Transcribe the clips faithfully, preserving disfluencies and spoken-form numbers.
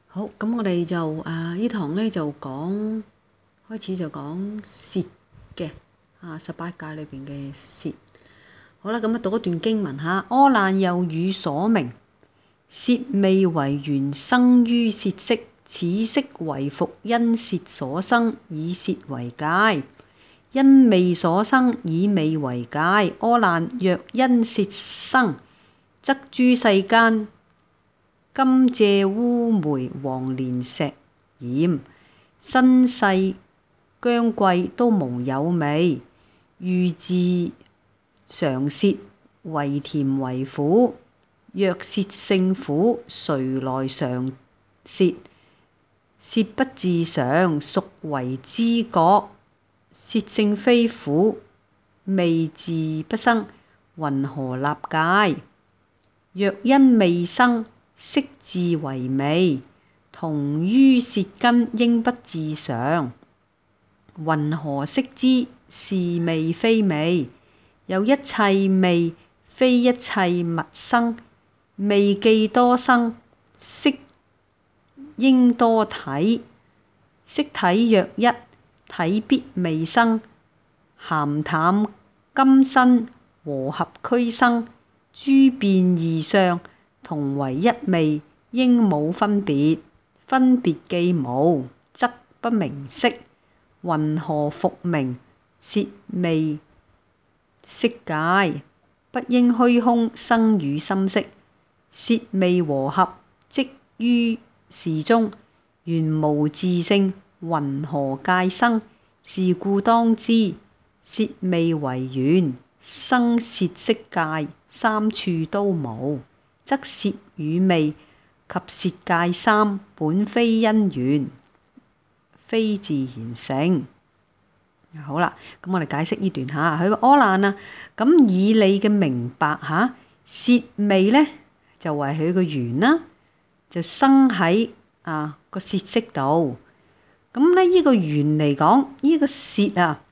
好，咁我哋就啊呢堂咧就講開始就講舌嘅啊十八界裏邊嘅舌。好啦，咁啊讀一段經文嚇。阿難又語所名，舌味為緣生於舌識，此識為復因舌所生，以舌為界。因味所生，以味為界。阿難，若因舌生，則諸世間甘蔗烏梅黃連石鹽辛細薑桂都無有味，欲自嘗舌，為甜為苦。若舌性苦，誰來嘗舌？舌不自嘗，孰為知覺？舌性非苦，味自不生，云何立界？若因味生，識自為味，同於舌根，應不自嘗。云何識之？是味非味，又一切味非一切物生，味既多生，識應多體。識體若一，體必味生。鹹淡甘辛和合俱生，諸變異相，同為一味，應無分別。分別既無，則不名色。云何復名舌味識界？不應虛空生與心識，舌味和合，即於是中。緣無自性，云何界生？是故當知，舌味為緣生舌識界，三處都無，則舌與味及舌界三本非因緣，非自然成。好啦，咁我哋解釋呢段嚇。佢話阿難啊，咁以你嘅明白嚇，舌味咧就為佢個緣啦，就生喺啊個舌識度。咁咧呢個緣嚟講，呢、這個舌啊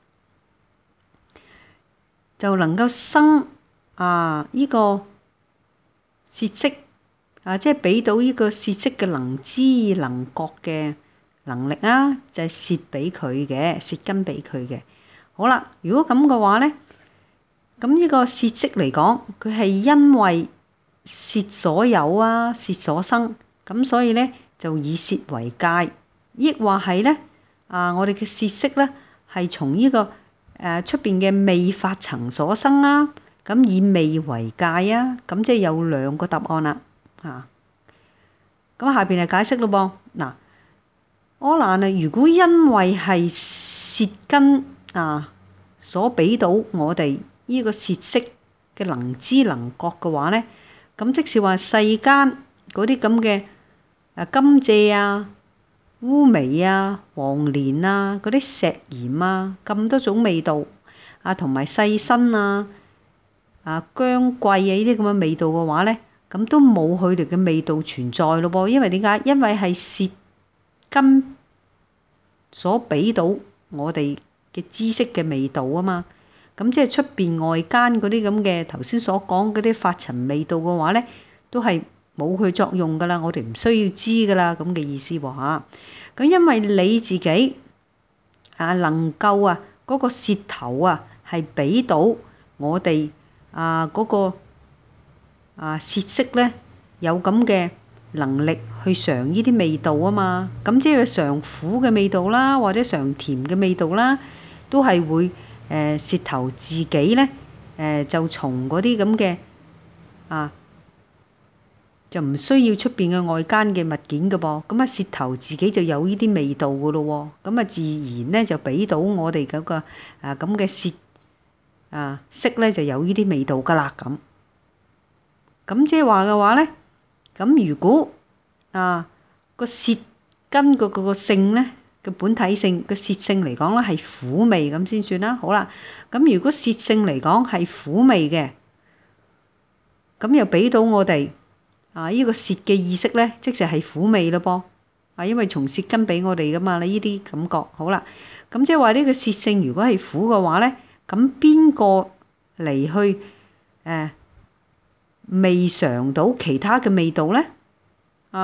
就能夠生啊呢、這個舌識啊，即係俾到呢個舌識嘅能知能覺嘅能力啊，就係舌俾佢嘅，舌根俾佢嘅。好啦，如果咁嘅話咧，咁呢個舌識嚟講，佢係因為舌所有啊，舌所生，咁所以咧就以舌為界，抑或係咧啊，我哋嘅舌識咧係從呢個誒出邊嘅味法層所生啦，咁以味為界啊，咁即係有兩個答案啦嚇。咁下邊係解釋咯噃。嗱，阿難啊，如果因為係舌根啊所俾到我哋呢個舌識嘅能知能覺嘅話咧，咁即是話世間嗰啲咁嘅誒甘蔗啊、烏梅啊、黃連啊、嗰啲石鹽啊，咁多種味道啊，同埋細辛啊、啊薑桂啊呢啲咁嘅味道嘅話咧，咁都冇佢哋嘅味道存在咯噃。因為點解？因為係舌根所俾到我哋嘅知識嘅味道啊嘛。咁即係出邊外間嗰啲咁嘅頭先所講嗰啲法塵味道嘅話咧，都係冇佢作用噶啦，我哋唔需要知噶啦，咁嘅意思喎嚇。咁因為你自己啊能夠啊嗰個舌頭啊係俾到我哋啊嗰個啊舌識咧有咁嘅能力去嘗呢啲味道啊嘛，咁即係嘗苦嘅味道啦，或者嘗甜嘅味道啦，都係會誒舌頭自己咧誒就從嗰啲咁嘅啊就唔需要出邊嘅外間嘅物件嘅噃，咁啊舌頭自己就有呢啲味道嘅咯喎，咁啊自然咧就俾到我哋嗰個啊咁嘅舌啊識咧就有呢啲味道噶啦咁。咁即係話嘅話咧，咁如果啊個舌根個個個性咧個本體性個舌性嚟講咧係苦味咁先算啦。好啦，咁如果舌性嚟講係苦味嘅，咁又俾到我哋啊呢個舌嘅意識咧，即係係苦味咯噃。啊，因為從舌根俾我哋噶嘛，你呢啲感覺好啦。咁即係話呢個舌性如果係苦嘅話咧，咁邊個嚟去誒？未嘗到其他嘅味道咧，啊！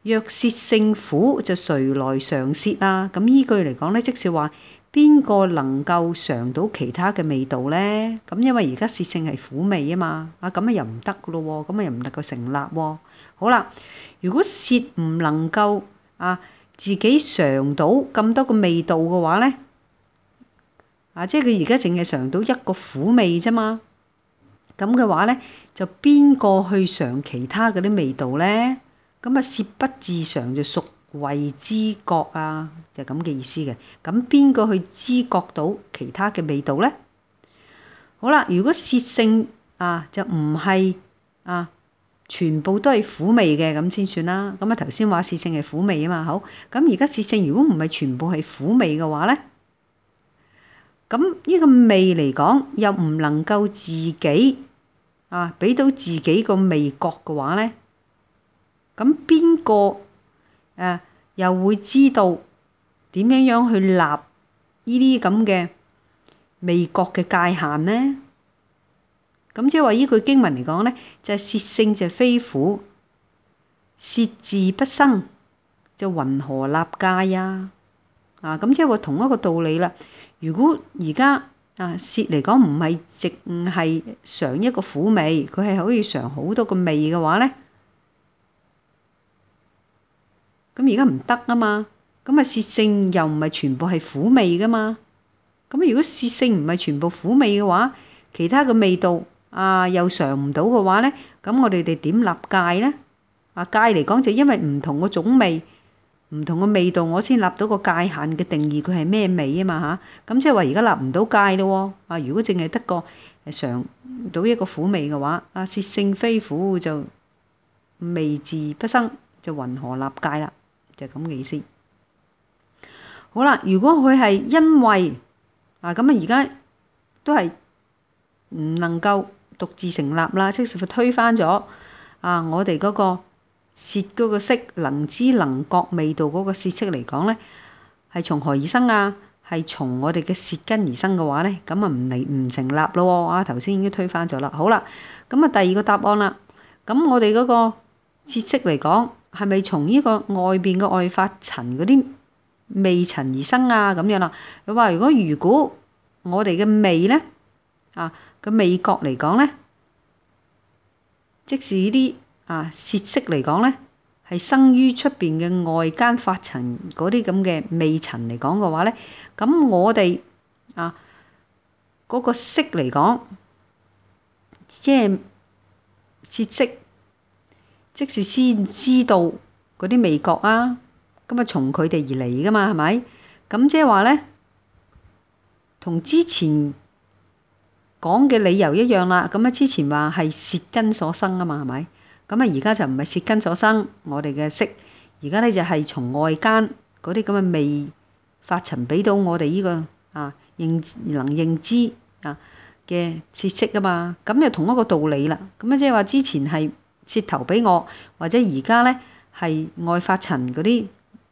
若舌性苦，就誰來嘗舌啊？咁依句嚟講咧，即是話邊個能夠嘗到其他嘅味道咧？咁因為而家舌性係苦味啊嘛，啊咁啊又唔得噶咯喎，咁啊又唔能夠成立喎。好啦，如果舌唔能夠啊自己嘗到咁多個味道嘅話咧，啊即係佢而家淨係嘗到一個苦味啫嘛。咁嘅話咧，就邊個去嘗其他嗰啲味道咧？咁啊，舌不自嘗就孰謂知覺啊？就咁嘅意思嘅。咁邊個去知覺到其他嘅味道咧？好啦，如果舌性啊就唔係啊全部都係苦味嘅，咁先算啦。咁啊頭先話舌性係苦味啊嘛，好。咁而家舌性如果唔係全部係苦味嘅話咧？咁呢個味嚟講，又唔能夠自己啊俾到自己個味覺嘅話咧，咁邊個誒又會知道點樣樣去立呢啲咁嘅味覺嘅界限咧？咁即係話呢句經文嚟講咧，就係舌性就非苦，舌自不生，就云何立界呀？啊，咁即係話同一個道理啦。如果而家啊舌嚟講唔係淨係嘗一個苦味，佢係可以嘗好多個味嘅話咧，咁而家唔得啊嘛。咁啊舌性又唔係全部係苦味噶嘛。咁如果舌性唔係全部苦味嘅話，其他嘅味道啊又嘗唔到嘅話咧，咁我哋哋點立界咧？啊界嚟講就因為唔同個種味。唔同嘅味道，我先立到個界限嘅定義，佢係咩味啊嘛嚇？咁即係話而家立唔到界咯喎。啊，如果淨係得個嘗到一個苦味嘅話，啊舌性非苦就味自不生，就云何立界啦？就咁嘅意思。好啦，如果佢係因為啊咁啊，而家都係唔能夠獨自成立啦，即係佢推翻咗啊我哋嗰個。舌嗰個識能知能覺味道嗰個舌識嚟講咧，係從何而生啊？係從我哋嘅舌根而生嘅話咧，咁啊唔嚟唔成立咯喎！啊頭先已經推翻咗啦。好啦，咁啊第二個答案啦。咁我哋嗰個舌識嚟講，係咪從呢個外邊嘅外發塵嗰啲味塵而生啊？咁樣啦。佢話如果如果我哋嘅味咧啊個味覺嚟講咧，即是呢啲。啊，舌識嚟講咧，係生於出邊嘅外間發塵嗰啲咁嘅味塵嚟講嘅話咧，咁我哋啊嗰個識嚟講，即係舌識，即是先知道嗰啲味覺啊，咁啊從佢哋而嚟噶嘛，係咪？咁即係話咧，同之前講嘅理由一樣啦。咁啊之前話係舌根所生啊嘛，係咪？咁啊，而家就唔係舌根所生，我哋嘅識，而家咧就係從外間嗰啲咁嘅味發塵俾到我哋呢個啊認能認知啊嘅舌識啊嘛，咁又同一個道理啦。咁啊，即係話之前係舌頭俾我，或者而家咧係外發塵嗰啲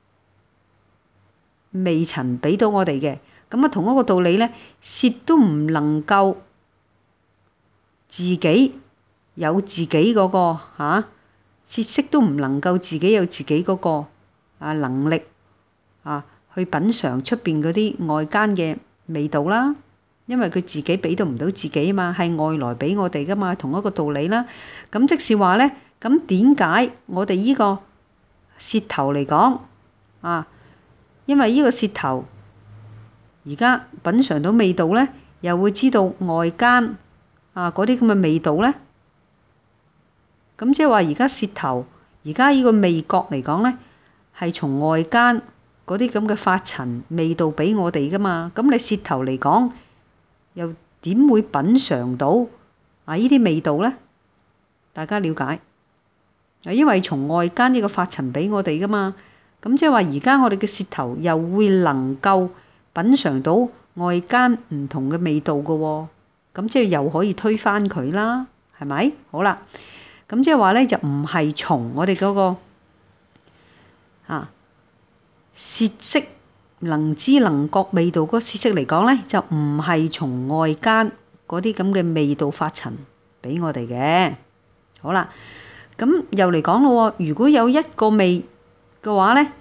味塵俾到我哋嘅，咁啊同一個道理咧，舌都唔能夠自己。有自己嗰個嚇舌識都唔能夠自己有自己嗰個啊能力啊去品嚐出邊嗰啲外間嘅味道啦，因為佢自己俾到唔到自己啊嘛，係外來俾我哋噶嘛，同一個道理啦。咁即是話咧，咁點解我哋依個舌頭嚟講啊？因為依個舌頭而家品嚐到味道咧，又會知道外間啊嗰啲咁嘅味道咧。咁即係話而家舌頭，而家呢個味覺嚟講咧，係從外間嗰啲咁嘅發塵味道俾我哋噶嘛。咁你舌頭嚟講，又點會品嚐到啊呢啲味道咧？大家了解啊？因為從外間呢個發塵俾我哋噶嘛。咁即係話而家我哋嘅舌頭又會能夠品嚐到外間唔同嘅味道噶喎。咁即係又可以推翻佢啦，係咪？好啦。咁即係話咧，就唔係從我哋嗰個啊舌識能知能覺味道嗰個舌識嚟講咧，就唔係從外間嗰啲咁嘅味道發塵俾我哋嘅。好啦，咁又嚟講咯喎，如果有一個味嘅話咧，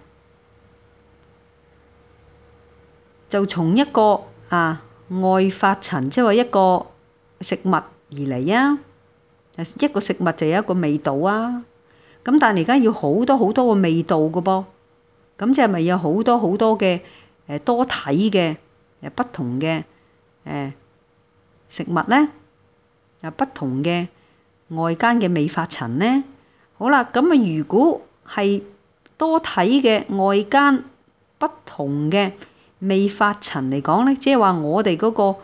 就從一個啊外發陳，即係話一個食物而嚟啊。一個食物就有一個味道啊。咁但係而家要好多好多個味道嘅噃，咁即係咪有好多好多嘅誒多體嘅誒不同嘅誒食物咧？啊，不同嘅外間嘅未發陳咧。好啦，咁啊，如果係多體嘅外間不同嘅未發陳嚟講咧，即係話我哋嗰個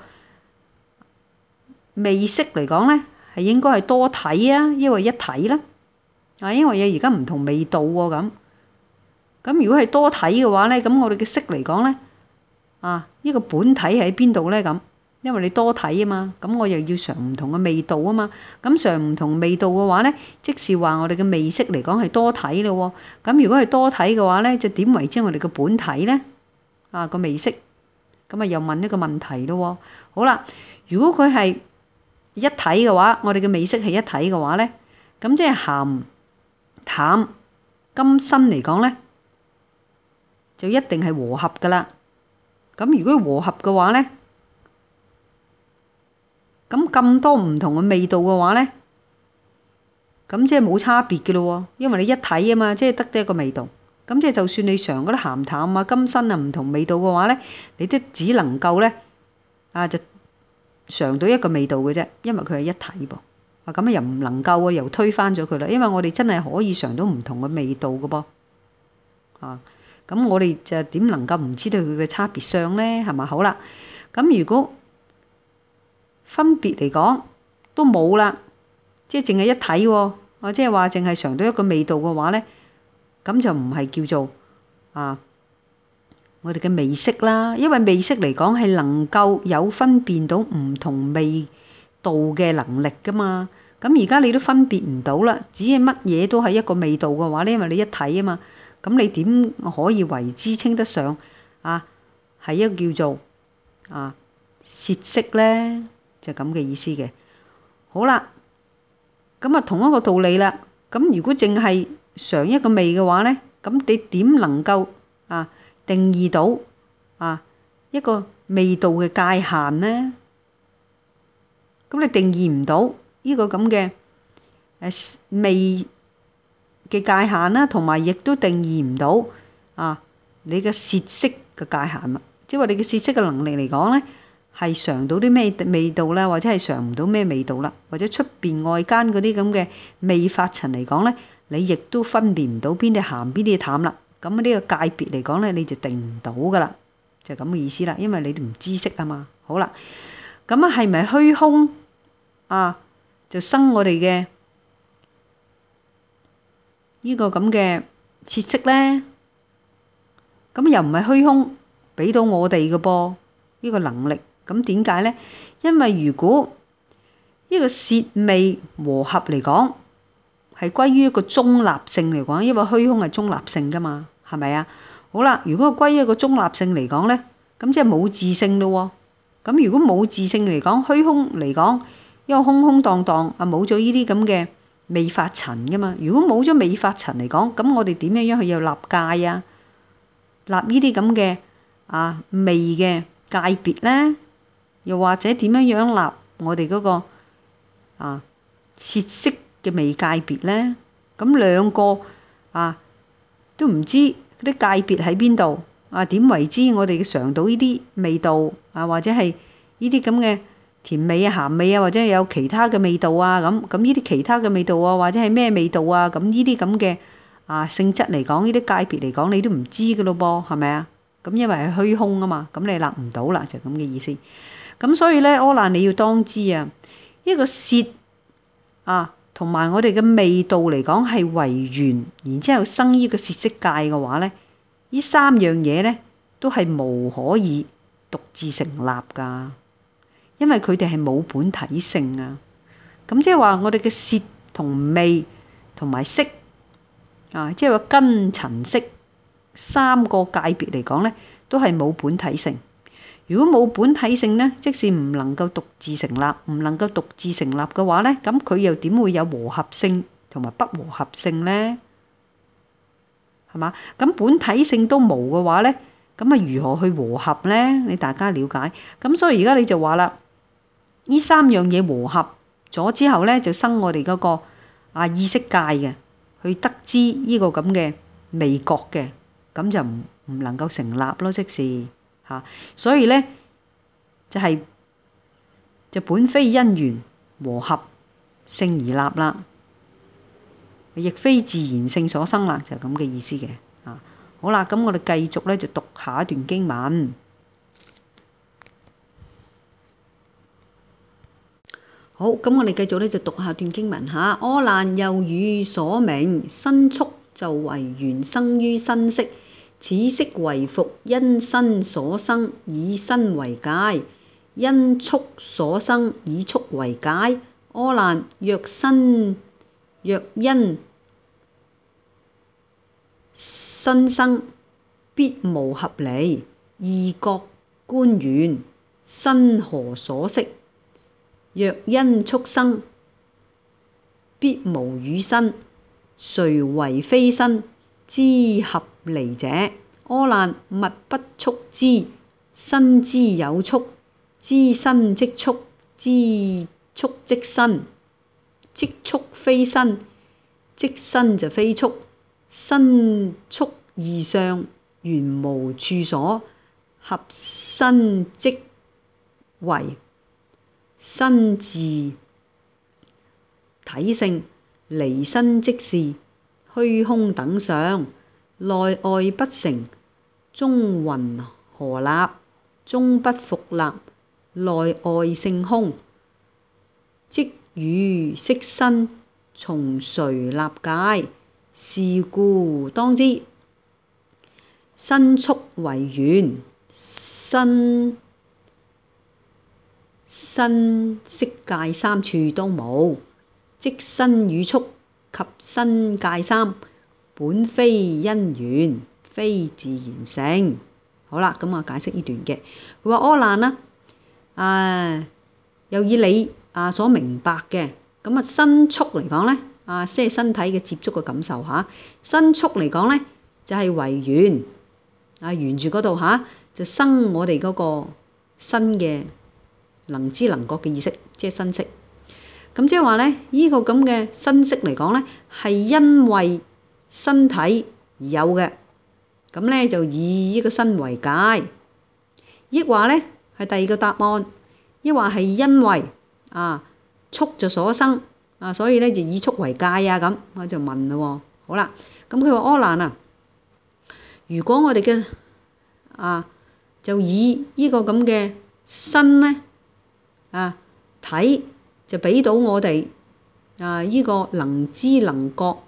味識嚟講咧，係應該係多體啊，因為一體啦。啊，因為有而家唔同味道喎，咁咁如果係多體嘅話咧，咁我哋嘅色嚟講咧，啊，呢個本體喺邊度咧？咁因為你多體啊嘛，咁我又要嘗唔同嘅味道啊嘛，咁嘗唔同味道嘅話咧，即是話我哋嘅味識嚟講係多體咯喎。咁如果係多體嘅話咧，就點為之我哋嘅本體咧？啊，個味識，咁啊又問一個問題咯喎。好啦，如果佢係一體嘅話，我哋嘅味識係一體嘅話咧，咁即係鹹淡甘辛嚟講咧，就一定係和合噶啦。咁如果和合嘅話咧，咁咁多唔同嘅味道嘅話咧，咁即係冇差別嘅咯喎，因為你一體啊嘛，即係得得一個味道。咁即係就算你嘗嗰啲鹹淡啊、甘辛啊唔同味道嘅話咧，你都只能夠咧啊就嘗到一個味道嘅啫，因為佢係一體噃。啊，咁又唔能夠喎，又推翻咗佢啦。因為我哋真係可以嘗到唔同嘅味道嘅噃。啊，咁我哋就點能夠唔知道佢嘅差別相咧？係嘛？好啦，咁如果分別嚟講都冇啦，即係淨係一體喎。啊，即係話淨係嘗到一個味道嘅話咧，咁就唔係叫做啊我哋嘅味識啦。因為味識嚟講係能夠有分辨到唔同味道嘅能力噶嘛。咁而家你都分別唔到啦，只係乜嘢都係一個味道嘅話咧，因為你一體啊嘛，咁你點可以為之稱得上啊係一個叫做啊舌識咧？就咁嘅意思嘅。好啦，咁啊同一個道理啦。咁如果淨係嘗一個味嘅話咧，咁你點能夠啊定義到啊一個味道嘅界限咧？咁你定義唔到呢個咁嘅誒味嘅界限啦，同埋亦都定義唔到啊你嘅舌識嘅界限啦。即係話你嘅舌識嘅能力嚟講咧，係嘗到啲咩味道啦，或者係嘗唔到咩味道啦，或者出邊外間嗰啲咁嘅未發陳嚟講咧，你亦都分辨唔到邊啲鹹邊啲淡啦。咁呢個界別嚟講咧，你就定唔到噶啦，就咁嘅意思啦。因為你都唔知識啊嘛。好啦，咁啊係咪虛空啊就生我哋嘅呢個咁嘅舌識咧？咁又唔係虛空俾到我哋嘅噃呢個能力。咁點解咧？因為如果呢個舌味和合嚟講，係歸於一個中立性嚟講，因為虛空係中立性噶嘛，係咪啊？好啦，如果歸於一個中立性嚟講咧，咁即係冇自性咯喎。咁如果冇自性嚟講，虛空嚟講，因為空空蕩蕩啊，冇咗呢啲咁嘅未發陳噶嘛。如果冇咗未發陳嚟講，咁我哋點樣樣去又立界啊？立呢啲咁嘅啊味嘅界別咧？又或者點樣樣立我哋嗰個啊舌識嘅味界別咧？咁兩個啊都唔知嗰啲界別喺邊度啊？點為之我哋嘗到呢啲味道啊？或者係呢啲咁嘅甜味啊、鹹味啊，或者有其他嘅味道啊？咁咁呢啲其他嘅味道啊，或者係咩味道啊？咁呢啲咁嘅啊性質嚟講，呢啲界別嚟講，你都唔知㗎咯噃，係咪啊？咁因為係虛空啊嘛，咁你立唔到啦，就咁嘅意思。咁所以咧，柯蘭你要當知啊，一個舌啊，同埋我哋嘅味道嚟講係為緣，然之後生呢個舌識界嘅話咧，呢三樣嘢咧都係無可以獨自成立噶，因為佢哋係冇本體性啊。咁即係話我哋嘅舌同味同埋識啊，即係話根塵識三個界別嚟講咧，都係冇本體性。如果冇本體性咧，即使唔能夠獨自成立，唔能夠獨自成立嘅話咧，咁佢又點會有和合性同埋不和合性咧？係係嘛？咁本體性都冇嘅話咧，咁啊如何去和合咧？你大家了解。咁所以而家你就話啦，呢三樣嘢和合咗之後咧，就生我哋嗰個啊意識界嘅，去得知呢個咁嘅味覺嘅，咁就唔唔能夠成立咯，即是嚇。所以咧就係就本非因緣和合性而立啦，亦非自然性所生啦，就係咁嘅意思嘅。啊，好啦，咁我哋繼續咧就讀下一段經文。好，咁我哋繼續咧就讀下段經文嚇。阿難又語所名，身觸就為緣生於身色，此色為復因身所生，以身為界；因觸所生，以觸為界。阿難，若身若因身生，必無合離。二覺觀緣，身何所識？若因觸生，必無與身。誰為非身之合離者？阿難，物不觸知，身之有觸，知身即觸，知觸即身，即觸非身，即身就非觸。身觸二相，緣無處所，合身即為身自體性，離身即是虛空等相，內外不成，中云何立？終不復立，內外性空，即與色身，從誰立界？是故當知，身觸為緣，身身色界三處都無，即身與觸及身界三，本非因緣，非自然性。好啦，咁我解釋呢段嘅。佢話阿難啦，啊，又以你啊所明白嘅，咁啊身觸嚟講咧，啊即係身體嘅接觸嘅感受嚇。身觸嚟講咧，就係為緣，啊緣住嗰度嚇，就生我哋嗰個身嘅能知能覺嘅意識，即係身識。咁即係話咧，呢個咁嘅身識嚟講咧，係因為身體而有嘅。咁咧就以呢個身為界，抑或咧係第二個答案，抑或係因為啊觸就所生啊，所以咧就以觸為界啊咁。我就問啦喎，好啦，咁佢話阿難啊，如果我哋嘅啊就以呢個咁嘅身咧啊體就俾到我哋啊呢個能知能覺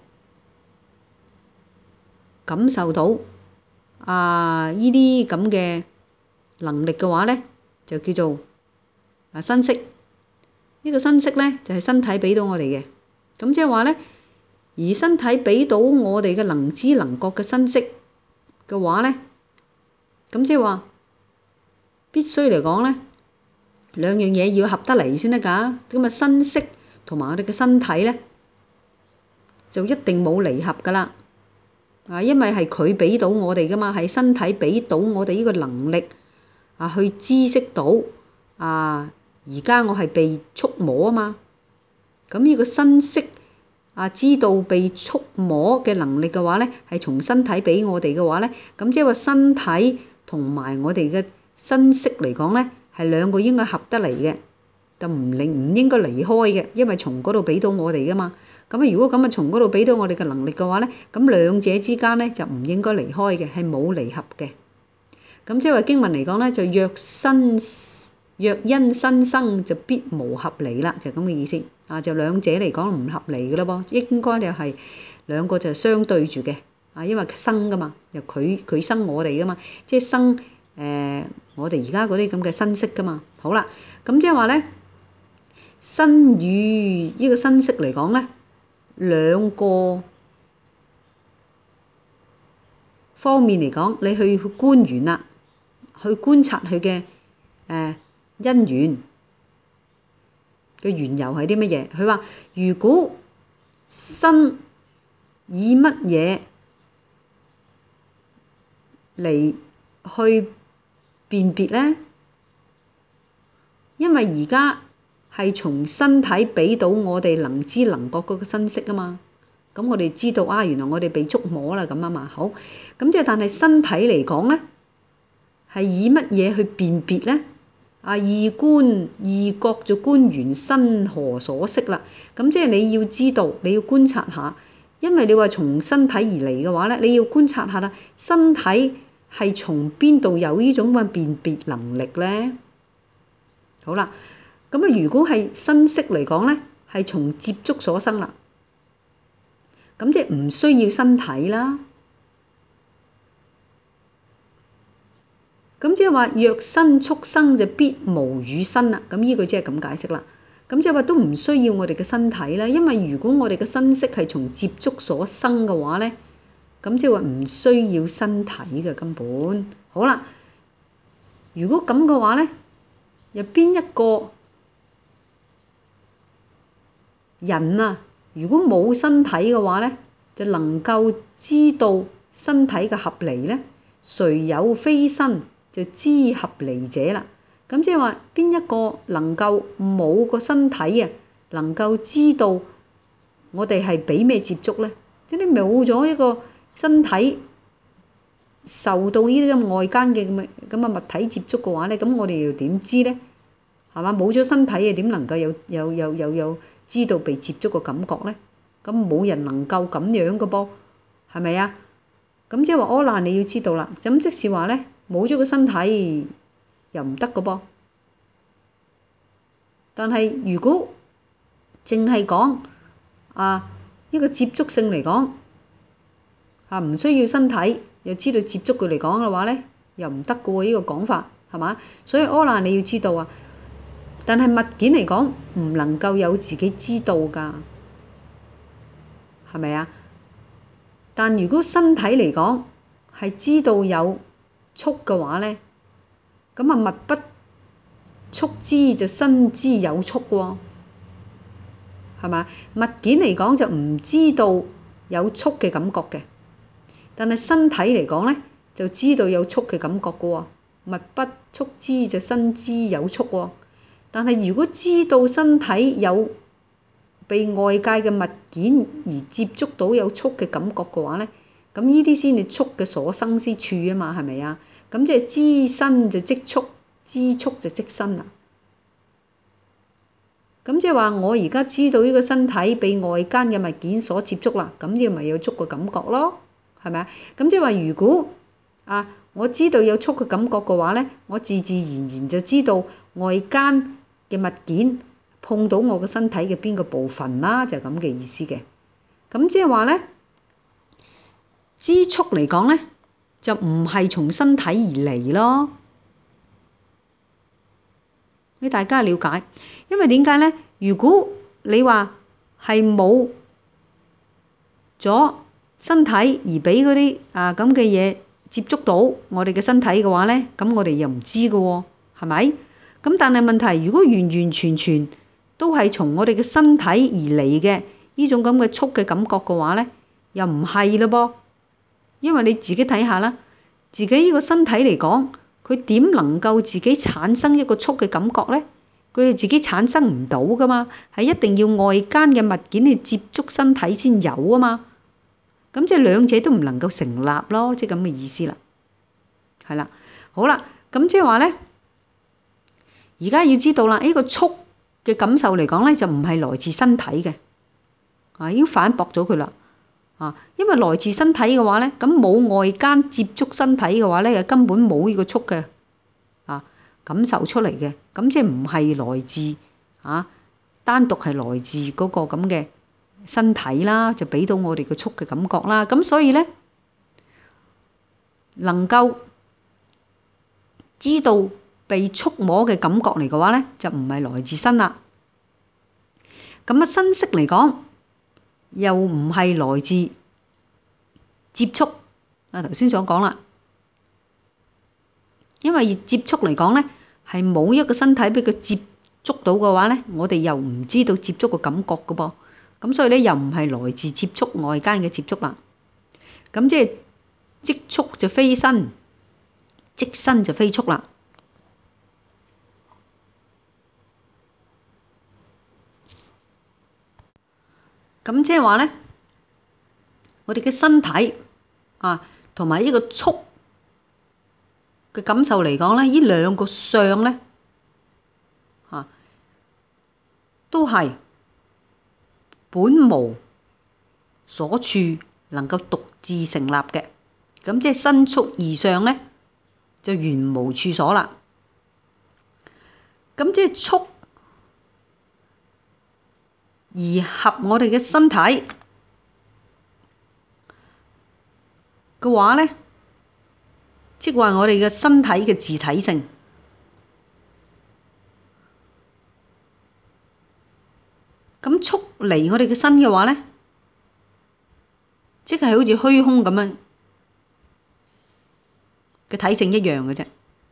感受到。啊！呢啲咁嘅能力嘅話咧，就叫做啊身識。呢個身識咧，就係身體俾到我哋嘅。咁即係話咧，而身體俾到我哋嘅能知能覺嘅身識嘅話咧，咁即係話必須嚟講咧，兩樣嘢要合得嚟先得㗎。咁啊，身識同埋我哋嘅身體咧，就一定冇離合㗎啦。啊，因為係佢俾到我哋噶嘛，係身體俾到我哋呢個能力啊，去知識到啊，而家我係被觸摸啊嘛。咁呢個身識啊，知道被觸摸嘅能力嘅話咧，係從身體俾我哋嘅話咧，咁即係話身體同埋我哋嘅身識嚟講咧，係兩個應該合得嚟嘅，就唔離唔應該離開嘅，因為從嗰度俾到我哋噶嘛。咁啊，如果咁啊，從嗰度俾到我哋嘅能力嘅話咧，咁兩者之間咧就唔應該離開嘅，係冇離合嘅。咁即係話經文嚟講咧，就若身若因身生，就必無合離啦，就咁嘅意思。啊，就兩者嚟講唔合離嘅啦噃，應該就係兩個就係相對住嘅。啊，因為生噶嘛，又佢佢生我哋噶嘛，即係生誒、呃、我哋而家嗰啲咁嘅身識噶嘛。好啦，咁即係話咧，身與呢個身識嚟講咧，兩個方面嚟講，你去觀緣啦，去觀察佢嘅誒因緣嘅緣由係啲乜嘢？佢話如果身以乜嘢嚟去辨別呢？因為而家係從身體俾到我哋能知能覺嗰個身識啊嘛，咁我哋知道啊，原來我哋被觸摸啦咁啊嘛。好，咁即係但係身體嚟講呢，係以乜嘢去辨別呢？啊，二觀二覺就觀緣身何所識啦。咁即係你要知道，你要觀察下，因為你話從身體而嚟嘅話咧，你要觀察下啦，身體係從邊度有呢種嘅辨別能力咧？好啦，咁啊，如果係身識嚟講咧，係從接觸所生啦，咁即係唔需要身體啦。咁即係話，若身觸生就必無與身啦。咁呢句即係咁解釋啦。咁即係話都唔需要我哋嘅身體啦，因為如果我哋嘅身識係從接觸所生嘅話咧，咁即係話唔需要身體嘅根本。好啦，如果咁嘅話咧，有邊一個人啊，如果冇身體嘅話咧，就能夠知道身體嘅合離咧？誰有非身？就知合離者啦。咁即係話邊一個能夠冇個身體啊，能夠知道我哋係俾咩接觸咧？即係你冇咗一個身體，受到呢啲咁外間嘅咁嘅咁嘅物體接觸嘅話咧，咁我哋又點知咧？係嘛？冇咗身體啊，點能夠有有有有有知道被接觸嘅感覺咧？咁冇人能夠咁樣嘅噃，係咪啊？咁即係話，哦嗱，你要知道啦。咁即是話咧，冇咗個身體又唔得嘅噃。但係如果淨係講啊一個接觸性嚟講，啊唔需要身體又知道接觸佢嚟講嘅話咧，又唔得嘅喎。呢個講法係嘛？所以哦嗱，你要知道啊。但係物件嚟講，唔能夠有自己知道㗎，係咪啊？但如果身體嚟講係知道有觸嘅話咧，咁啊物不觸知就身知有觸喎，係嘛？物件嚟講就唔知道有觸嘅感覺嘅，但係身體嚟講咧就知道有觸嘅感覺嘅喎。物不觸知就身知有觸喎。但係如果知道身體有被外界嘅物件而接觸到有觸嘅感覺嘅話咧，咁呢啲先係觸嘅所生之處啊嘛，係咪啊？咁即係知身就即觸，知觸就即身啦。咁即係話我而家知道呢個身體被外間嘅物件所接觸啦，咁呢咪有觸嘅感覺咯，係咪啊？咁即係話如果啊我知道有觸嘅感覺嘅話咧，我自自然然就知道外間嘅物件碰到我個身體嘅邊個部分啦，就係咁嘅意思嘅。咁即係話咧，知觸嚟講咧，就唔係從身體而嚟咯。俾大家了解，因為點解咧？如果你話係冇咗身體而俾嗰啲啊咁嘅嘢接觸到我哋嘅身體嘅話咧，咁我哋又唔知嘅喎，係咪？咁但係問題，如果完完全全都係從我哋嘅身體而嚟嘅呢種咁嘅觸嘅感覺嘅話咧，又唔係嘞噃。因為你自己睇下啦，自己呢個身體嚟講，佢點能夠自己產生一個觸嘅感覺咧？佢哋自己產生唔到噶嘛，係一定要外間嘅物件去接觸身體先有啊嘛。咁即係兩者都唔能夠成立咯，即係咁嘅意思啦。係啦，好啦，咁即係話咧，而家要知道啦，呢個觸嘅感受嚟講咧，就唔係來自身體嘅，啊已經反駁咗佢啦。啊，因為來自身體嘅話咧，咁冇外間接觸身體嘅話咧，就根本冇呢個觸嘅啊感受出嚟嘅，咁即係唔係來自啊單獨係來自嗰個咁嘅身體啦，就俾到我哋嘅觸嘅感覺啦。咁所以咧，能夠知道被觸摸嘅感覺嚟嘅話咧，就唔係來自身啦。咁啊，身識嚟講，又唔係來自接觸啊，頭先所講啦，因為接觸嚟講咧，係冇一個身體俾佢接觸到嘅話咧，我哋又唔知道接觸嘅感覺嘅噃，咁所以咧又唔係來自接觸外間嘅接觸啦。咁即係即觸就非身， 即身就非速啦。咁即係話咧，我哋嘅身體啊，同埋呢個速嘅感受嚟講咧，呢兩個相咧，啊，都係本無所處，能夠獨自成立嘅。咁即係身速二相咧，就原無處所啦。咁即係速而合我哋嘅身體嘅話咧，即係話我哋嘅身體嘅自體性。咁速離我哋嘅身嘅話咧，即係好似虛空咁樣嘅體性一樣嘅啫。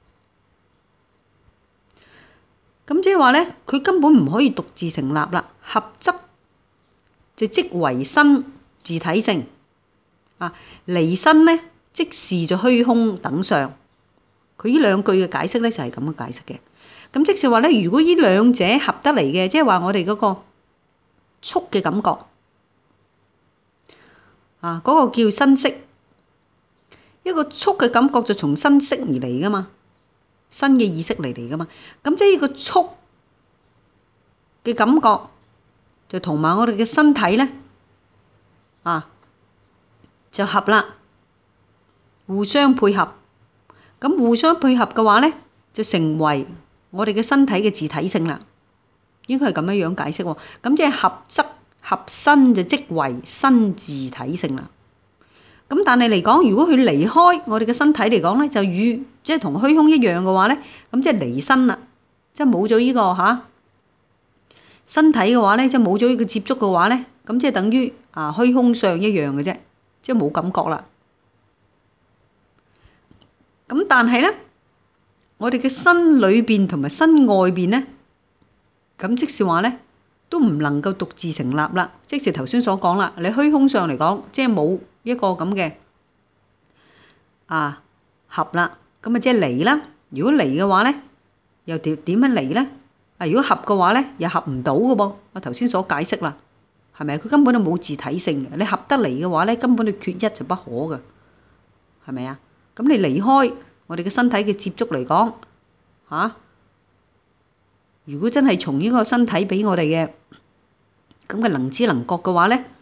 咁即係話咧，佢根本唔可以獨自成立啦。合則就即為身自體性，啊，離身咧即是咗虛空等相。佢呢兩句嘅解釋咧就係咁嘅解釋嘅。咁即是話咧，如果呢兩者合得嚟嘅，即係話我哋嗰個速嘅感覺，啊，嗰個叫身識。一個速嘅感覺就從身識而嚟噶嘛，身嘅意識嚟嚟噶嘛。咁即係呢個速嘅感覺就同埋我哋嘅身體咧，啊，就合啦，互相配合。咁互相配合嘅話咧，就成為我哋嘅身體嘅自體性啦。應該係咁樣樣解釋喎。咁即係合則合身就即為身自體性啦。咁但係嚟講，如果佢離開我哋嘅身體嚟講咧，就與即係同虛空一樣嘅話咧，咁即係離身啦，即係冇咗呢個嚇身體嘅話咧，即係冇咗呢個接觸嘅話咧，咁即係等於啊虛空相一樣嘅啫，即係冇感覺啦。咁但係咧，我哋嘅身裏邊同埋身外邊咧，咁即是話咧，都唔能夠獨自成立啦。即是頭先所講啦，你虛空上嚟講，即係冇一個咁嘅啊合啦，咁啊即係離啦。如果離嘅話咧，又點點樣離咧？啊，如果合嘅話咧，又合唔到嘅噃。我頭先所解釋啦，係咪？佢根本都冇自體性嘅。你合得嚟嘅話咧，根本你缺一就不可嘅，係咪啊？咁你離開我哋嘅身體嘅接觸嚟講，嚇，如果真係從呢個身體俾我哋嘅咁嘅能知能覺嘅話咧，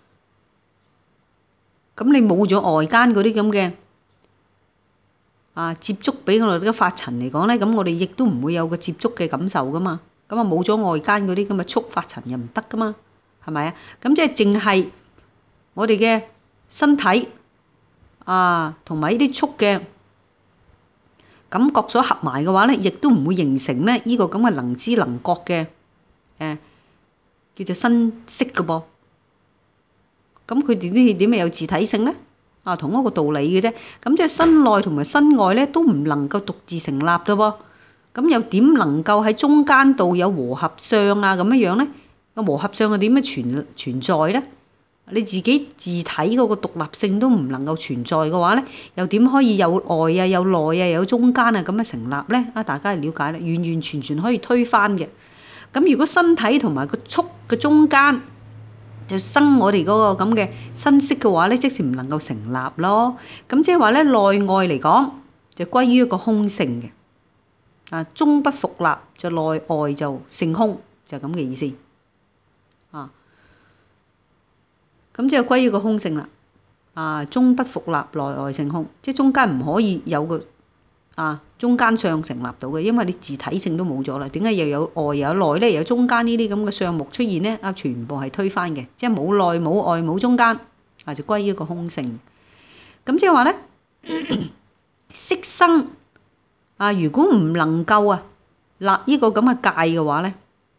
咁你冇咗外間嗰啲咁嘅啊接觸俾我哋嘅法塵嚟講咧，咁我哋亦都唔會有個接觸嘅感受噶嘛。咁啊冇咗外間嗰啲咁嘅觸法塵又唔得噶嘛，係咪啊？咁即係淨係我哋嘅身體啊，同埋呢啲觸嘅感覺所合埋嘅話咧，亦都唔會形成咧呢個咁嘅能知能覺嘅誒叫做身識嘅噃。咁佢點點點有自體性咧？啊，同一個道理嘅啫。咁即係身內同埋身外咧，都唔能夠獨自成立咯喎。咁又點能夠喺中間度有和合相啊？咁樣樣咧，個和合相係點樣存存在咧？你自己自體嗰個獨立性都唔能夠存在嘅話咧，又點可以有外啊、有內啊、有中間啊咁樣成立咧？啊，大家係了解啦，完完全全可以推翻嘅。咁如果身體同埋個觸嘅中間就生我哋嗰個咁嘅身識嘅話咧，即是唔能夠成立咯。咁即係話咧，內外嚟講就歸於一個空性嘅。啊，中不復立就內外就性空，就係咁嘅意思。啊，咁即係歸於個空性啦。啊，中不復立，內外性空，即係中間唔可以有個啊中間相成立到嘅，因為你自體性都冇咗啦。點解又有外又有內咧？有中間呢啲咁嘅相目出現咧？啊，全部係推翻嘅，即係冇內冇外冇中間，啊就歸於一個空性。咁即係話咧，色生。啊！如果唔能夠啊立呢個咁嘅界嘅話咧，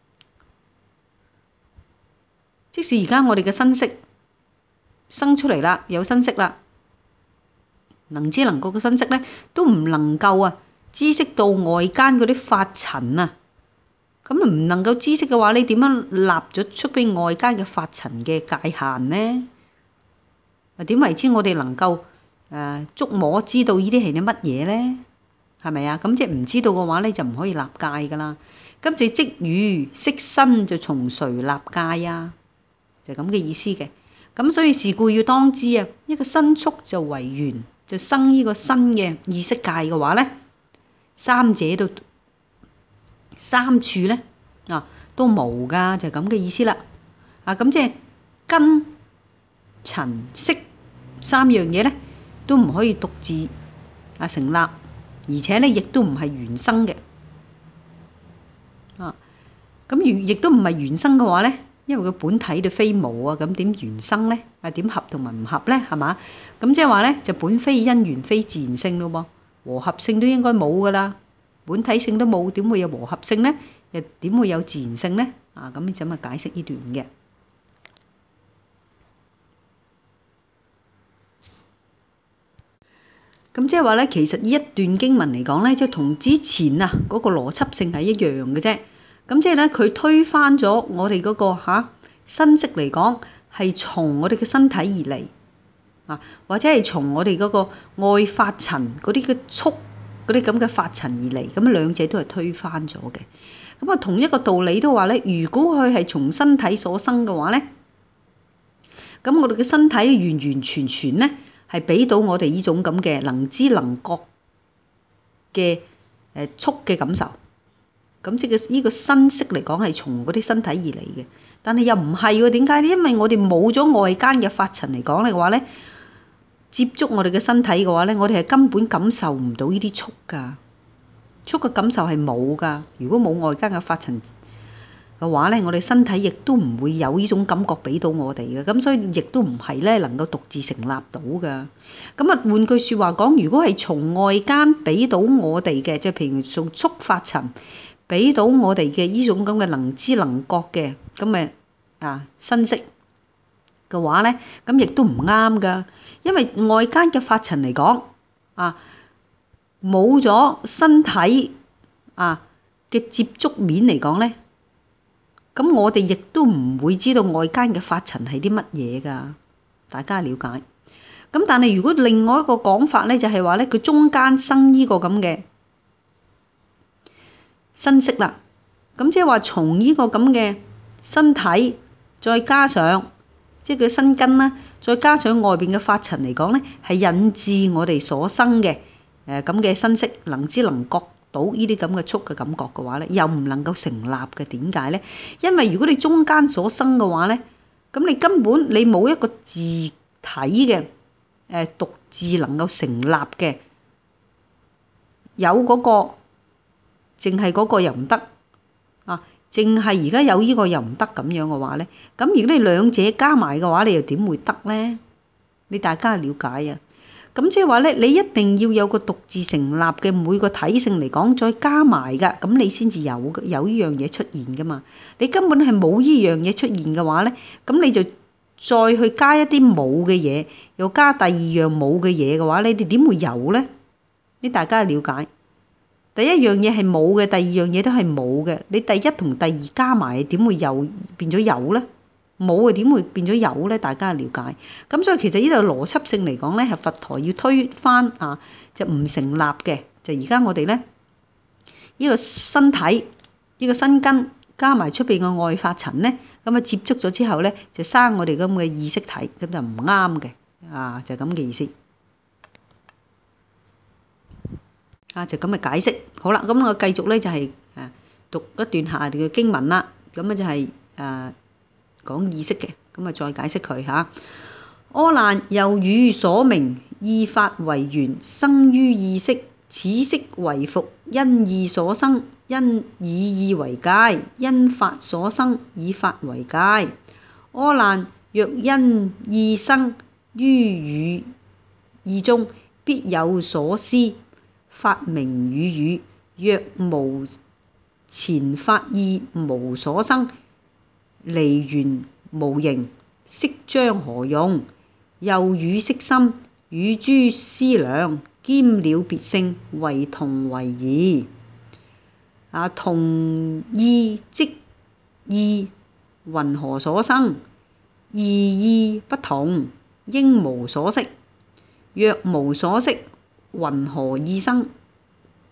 即使而家我哋嘅身識生出嚟啦，有身識啦，能知能覺嘅身識咧，都唔能夠啊知識到外間嗰啲法塵啊，咁唔能夠知識嘅話，你點樣立咗出俾外間嘅法塵嘅界限咧？啊點為之我哋能夠誒觸摸知道呢啲係啲乜嘢咧？ 係咪啊？咁即係唔知道嘅話咧，就唔可以立戒噶啦。今夕即雨色新，就從誰立戒啊？就咁嘅意思嘅。咁所以是故要當知啊，一個新畜就為緣，就生呢個新嘅意識界嘅話咧，三者都三處咧啊都無噶，就咁嘅意思啦。啊咁即係根塵識三樣嘢咧，都唔可以獨自啊成立，而且咧亦都唔係原生嘅。啊咁原亦都唔係原生嘅話咧，因為佢本體就非無啊，咁點原生咧？啊點合同埋唔合咧？係嘛？咁即係話咧，就本非因緣非自然性咯噃，和合性都應該冇噶啦，本體性都冇，點會有和合性咧？又點會有自然性咧？啊咁就咁啊解釋呢段嘅。咁即係話咧，其實呢一段經文嚟講咧，即係同之前啊嗰個邏輯性係一樣嘅啫。咁即係咧，佢推翻咗我哋嗰個嚇身識嚟講，係從我哋嘅身體而嚟啊，或者係從我哋嗰個外法塵嗰啲嘅觸嗰啲咁嘅法塵而嚟，咁兩者都係推翻咗嘅。咁啊，同一個道理都話咧，如果佢係從身體所生嘅話咧，咁我哋嘅身體完完全全咧，係俾到我哋呢種咁嘅能知能覺嘅誒觸嘅感受，咁即係呢個身識嚟講係從嗰啲身體而嚟嘅，但係又唔係喎？點解咧？因為我哋冇咗外間嘅法塵嚟講嘅話咧，接觸我哋嘅身體嘅話咧，我哋係根本感受唔到呢啲觸㗎，觸嘅感受係冇㗎。如果冇外間嘅法塵嘅話咧，我哋身體亦都唔會有呢種感覺俾到我哋嘅，咁所以亦都唔係咧能夠獨自成立到嘅。咁啊，換句説話講，如果係從外間俾到我哋嘅，即係譬如從觸法塵俾到我哋嘅呢種咁嘅能知能覺嘅咁嘅啊身識嘅話咧，咁亦都唔啱㗎，因為外間嘅法塵嚟講啊，冇咗身體啊嘅接觸面嚟講咧。咁我哋亦都唔會知道外間嘅法塵係啲乜嘢㗎，大家了解。咁但係如果另外一個講法咧，就係話咧，佢中間生呢個咁嘅身識啦。咁即係話從呢個咁嘅身體，再加上即係佢身根啦，再加上外邊嘅法塵嚟講咧，係引致我哋所生嘅誒咁嘅身識，能知能覺到呢啲咁嘅觸嘅感覺嘅話咧，又唔能夠成立嘅。點解咧？因為如果你中間所生嘅話咧，咁你根本你冇一個自體嘅誒獨自能夠成立嘅，有嗰個淨係嗰個又唔得啊，淨係而家有呢個又唔得咁樣嘅話咧，咁如果你兩者加埋嘅話，你又點會得咧？你大家了解啊？咁即係話咧，你一定要有個獨自成立嘅每個體性嚟講，再加埋㗎，咁你先至有有呢樣嘢出現㗎嘛。你根本係冇呢樣嘢出現嘅話咧，咁你就再去加一啲冇嘅嘢，又加第二樣冇嘅嘢嘅話，你哋點會有咧？你大家了解，第一樣嘢係冇嘅，第二樣嘢都係冇嘅。你第一同第二加埋，點會有變咗有咧？冇啊，點會變咗有咧？大家了解。咁所以其實呢度邏輯性嚟講咧，係佛陀要推翻啊，就唔成立嘅。就而家我哋咧，呢個身體、呢個身根加埋出邊嘅外法塵咧，咁啊接觸咗之後咧，就生我哋咁嘅意識體，咁就唔啱嘅。啊，就咁嘅意思。啊，就咁嘅解釋。好啦，咁我繼續咧就係誒讀一段下嘅經文啦。咁啊就係誒。講意識嘅，咁啊再解釋佢嚇。阿難又汝所明意法為緣，生於意識，此識為復，因意所生，因以意為界，因法所生，以法為界。阿難若因意生於汝意中，必有所思，發明與汝。若無前法意無所生，離緣無形，識將何用？又汝識心，與諸思量，兼了別性，為同為異。啊，同意即異，云何所生？異意不同，應無所識。若無所識，云何異生？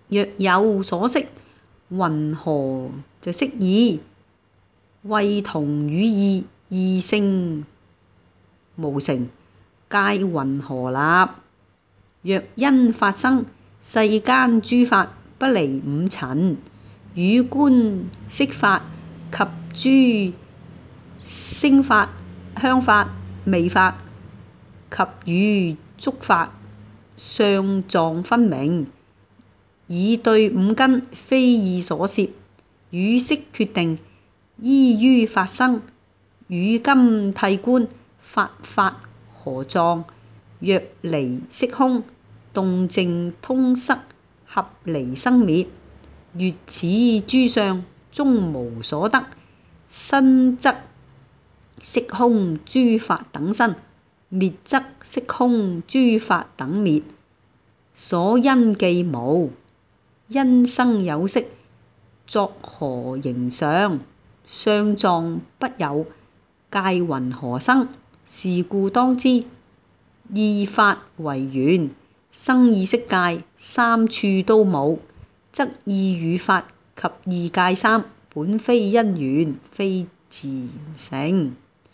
若有所識，云何就識意？謂同語異，異性無成，界云何立？若因法生，世間諸法不離五塵，語觀色法及諸聲法、香法、味法及語觸法，相狀分明，以對五根，非意所攝，語識決定，依於法生，語今諦觀，法法何狀？若離色空，動靜通塞，合離生滅，越此諸相，終無所得。生則色空諸法等生，滅則色空諸法等滅。所因既無，因生有色，作何形相？相狀不有，界云何生？是故當知，意法為緣，生意識界三處都冇，則意與法及意界三，本非因緣，非自然成。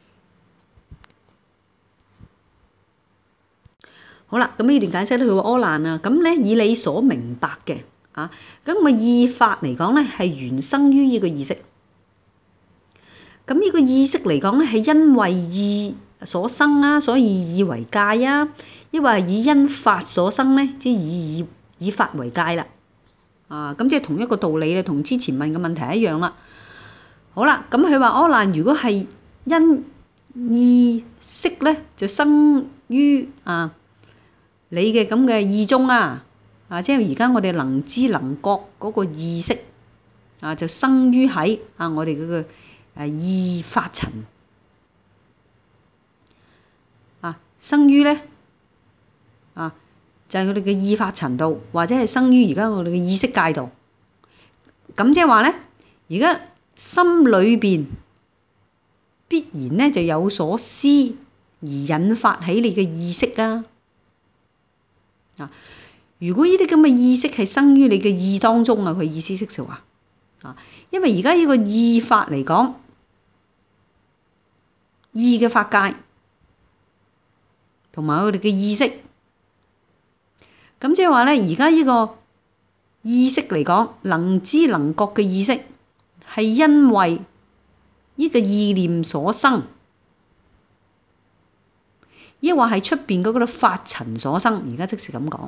好啦，咁呢段解釋咧，佢話阿難啊，咁咧以你所明白嘅啊，咁個意法嚟講咧，係緣生於呢個意識。咁呢個意識嚟講咧，係因為意所生啊，所以意為界啊，抑或係以因法所生咧，即係以以以法為界啦。啊，咁即係同一個道理咧，同之前問嘅問題一樣啦。好啦，咁佢話阿難，如果係因意識咧，就生於啊你嘅咁嘅意中啊，啊即係而家我哋能知能覺嗰個意識啊，就生於喺啊我哋嗰個誒意法塵啊，生於咧啊就係我哋嘅意法塵度，或者係生於而家我哋嘅意識界度。咁即係話咧，而家心裏邊必然咧就有所思，而引發起你嘅意識啊。啊，如果呢啲咁嘅意識係生於你嘅意當中啊，佢意思識就話啊，因為而家呢個意法嚟講，意嘅法界同埋我哋嘅意識，咁即係話咧，而家呢個意識嚟講，能知能覺嘅意識係因為呢個意念所生，抑或係出邊嗰個法塵所生，而家即是咁講。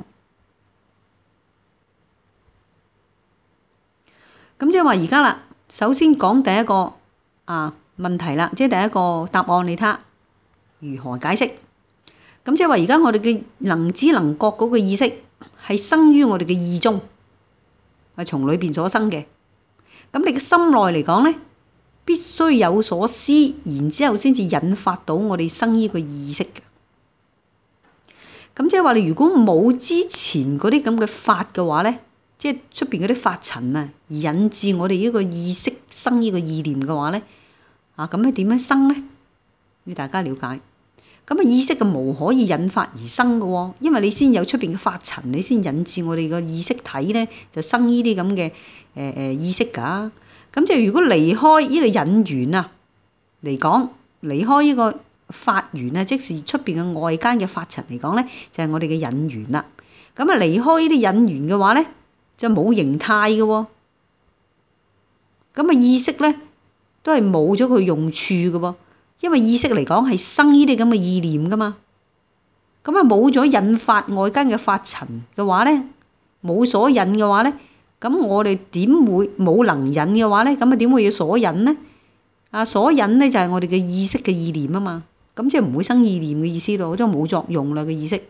咁即係話而家啦，首先講第一個啊問題啦，即係第一個答案，你睇下如何解釋？咁即係話而家我哋嘅能知能覺嗰個意識係生於我哋嘅意中，係從裏邊所生嘅。咁你嘅心內嚟講咧，必須有所思，然之後先至引發到我哋生呢個意識嘅。咁即係話你如果冇之前嗰啲咁嘅法嘅話咧，即係出邊嗰啲法塵啊，而引致我哋呢個意識生呢個意念嘅話咧，啊咁係點樣生咧？要大家了解。咁啊意識嘅無可以引發而生嘅喎，因為你先有出邊嘅法塵，你先引致我哋個意識體咧就生呢啲咁嘅誒誒意識㗎。咁即係如果離開呢個引緣啊嚟講，離開呢個法緣啊，即是出邊嘅外間嘅法塵嚟講咧，就係我哋嘅引緣啦。咁啊離開呢啲引緣嘅話咧，就冇形態嘅喎。咁啊意識咧都係冇咗佢用處嘅喎，因為意識嚟講係生呢啲咁嘅意念噶嘛。咁啊冇咗引發外間嘅法塵嘅話咧，冇所引嘅話咧，咁我哋點會冇能引嘅話咧？咁啊點會有所引咧？啊所引咧就係我哋嘅意識嘅意念啊嘛。咁即係唔會生意念嘅意思咯，即係冇作用啦嘅意識。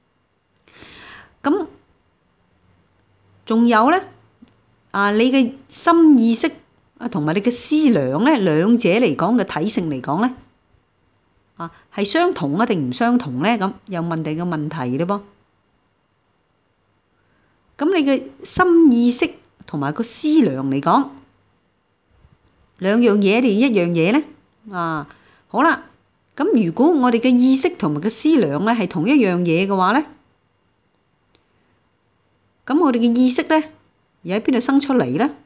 咁仲有咧啊，你嘅心意識啊，同埋你嘅思量咧，兩者嚟講嘅體性嚟講咧，啊係相同啊定唔相同咧？咁又問第個問題嘞噃。咁你嘅心意識同埋個思量嚟講，兩樣嘢定一樣嘢咧？啊，好啦。咁如果我哋嘅意識同埋個思量咧係同一樣嘢嘅話咧，咁我哋嘅意識咧又喺邊度生出嚟咧？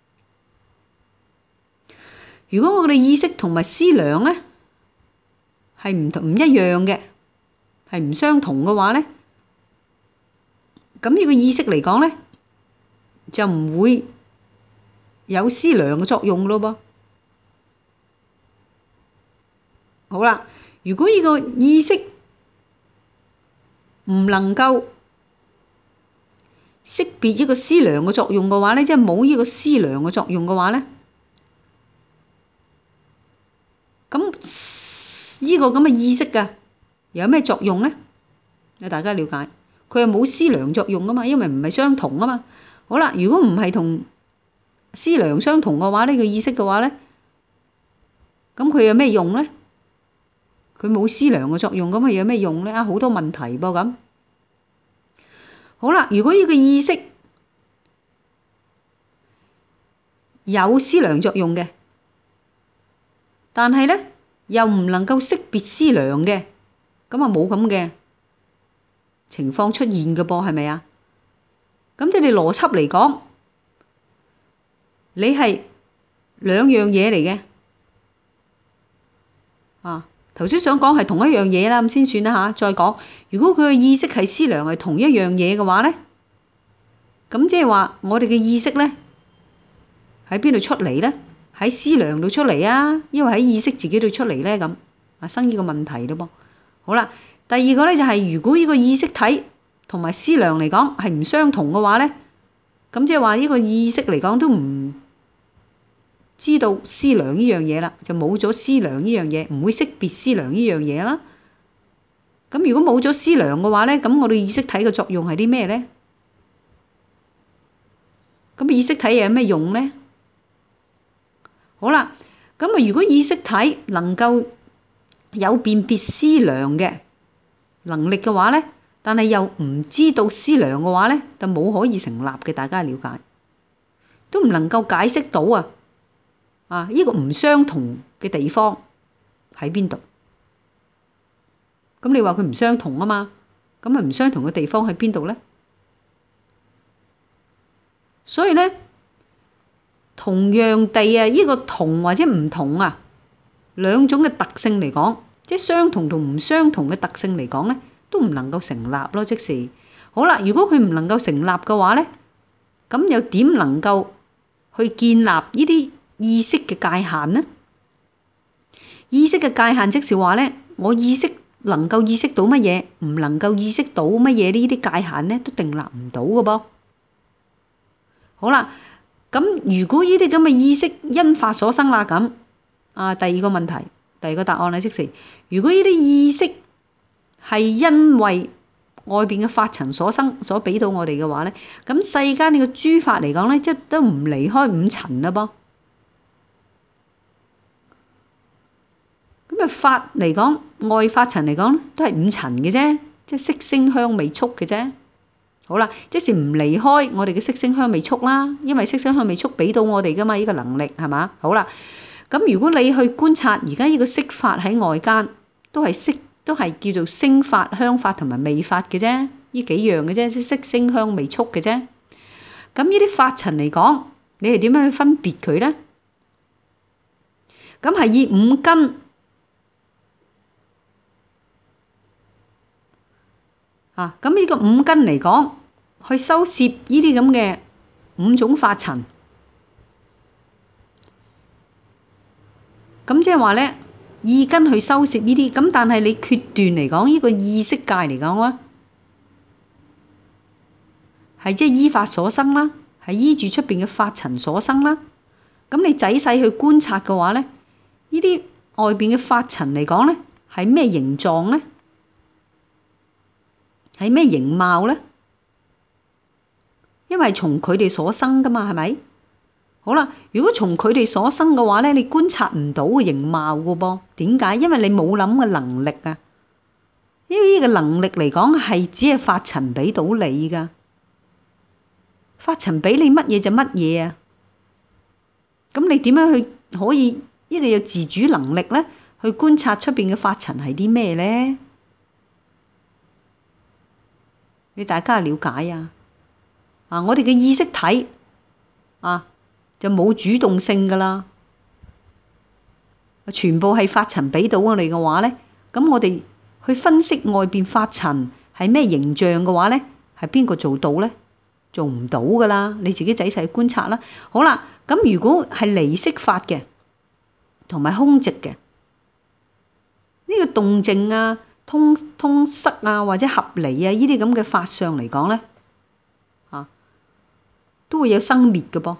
如果我哋意識同埋思量咧係唔同唔一樣嘅，係唔相同嘅話咧，咁呢個意識嚟講咧就唔會有思量嘅作用咯噃。好啦，如果呢個意識唔能夠識別呢個思量嘅作用嘅話咧，即係冇呢個思量嘅作用嘅話咧，咁呢個咁嘅意識啊，有咩作用咧？啊，大家了解，佢係冇思量作用噶嘛，因為唔係相同啊嘛。好啦，如果唔係同思量相同嘅話，呢個意識嘅話咧，咁佢有咩用咧？佢冇思量嘅作用，咁佢有咩用咧？啊，好多問題噃咁。好啦，如果呢個意識有思量作用嘅，但係咧又唔能夠識別思量嘅，咁啊冇咁嘅情況出現嘅噃，係咪啊？咁即係你邏輯嚟講，你係兩樣嘢嚟嘅。啊，頭先想講係同一樣嘢啦，咁先算啦嚇。再講，如果佢嘅意識係思量係同一樣嘢嘅話咧，咁即係話我哋嘅意識咧喺邊度出嚟咧？喺思量度出嚟啊，因為喺意識自己度出嚟咧咁啊，生呢個問題咯噃。好啦，第二個咧就係如果呢個意識體同埋思量嚟講係唔相同嘅話咧，咁即係話呢個意識嚟講都唔知道思量呢樣嘢啦，就冇咗思量呢樣嘢，唔會識別思量呢樣嘢啦。咁如果冇咗思量嘅話咧，咁我哋意識體嘅作用係啲咩咧？咁意識體又有咩用咧？好啦，咁啊，如果意識體能夠有辨別思量嘅能力嘅話咧，但係又唔知道思量嘅話咧，就冇可以成立嘅。大家了解，都唔能夠解釋到啊！啊，呢個唔相同嘅地方喺邊度？咁你話佢唔相同啊嘛？咁啊唔相同嘅地方喺邊度咧？所以咧，同樣地啊，呢個同或者唔同啊，兩種嘅特性嚟講，即係相同同唔相同嘅特性嚟講咧，都唔能夠成立咯。即是好啦，如果佢唔能夠成立嘅話咧，咁又點能夠去建立呢啲意識嘅界限呢？意識嘅界限即是話咧，我意識能夠意識到乜嘢，唔能夠意識到乜嘢，呢啲界限咧都定立唔到嘅噃。好啦，咁如果呢啲咁嘅意識因法所生啦，咁啊第二個問題，第二個答案咧即是，如果呢啲意識係因為外邊嘅法塵所生所俾到我哋嘅話咧，咁世間呢個諸法嚟講咧，即係都唔離開五塵啦噃。咁啊法嚟講，外法塵嚟講都係五塵嘅啫，即係色聲香味觸嘅啫。好啦，即是唔離開我哋嘅色聲香味觸啦，因為色聲香味觸俾到我哋噶嘛，呢個能力係嘛？好啦，咁如果你去觀察而家呢個色法喺外間，都係色，都係叫做聲法、香法同埋味法嘅啫，呢幾樣嘅啫，即色聲香味觸嘅啫。咁呢啲法塵嚟講，你係點樣去分別佢咧？咁係以五根啊，咁呢個五根嚟講，去收攝呢啲咁嘅五種法塵，咁即係話咧，意根去收攝呢啲，咁但係你決斷嚟講，呢個意識界嚟講咧，係即係依法所生啦，係依住出邊嘅法塵所生啦。咁你仔細去觀察嘅話咧，呢啲外邊嘅法塵嚟講咧，係咩形狀咧？係咩形貌咧？因為從佢哋所生噶嘛，係咪？好啦，如果從佢哋所生嘅話咧，你觀察唔到個形貌噶噃。點解？因為你冇諗嘅能力啊。因為呢個能力嚟講係只係法塵俾到你噶，法塵俾你乜嘢就乜嘢啊。咁你點樣去可以呢個有自主能力咧？去觀察出邊嘅法塵係啲咩咧？你大家了解啊？啊！我哋嘅意識體啊，就冇主動性噶啦，全部係法塵俾到我哋嘅話咧，咁我哋去分析外邊法塵係咩形象嘅話咧，係邊個做到咧？做唔到噶啦，你自己仔細觀察啦。好啦，咁如果係離色法嘅，同埋空寂嘅，呢個動靜啊、通通塞啊或者合離啊呢啲咁嘅法相嚟講咧，啊，都會有生滅嘅噃。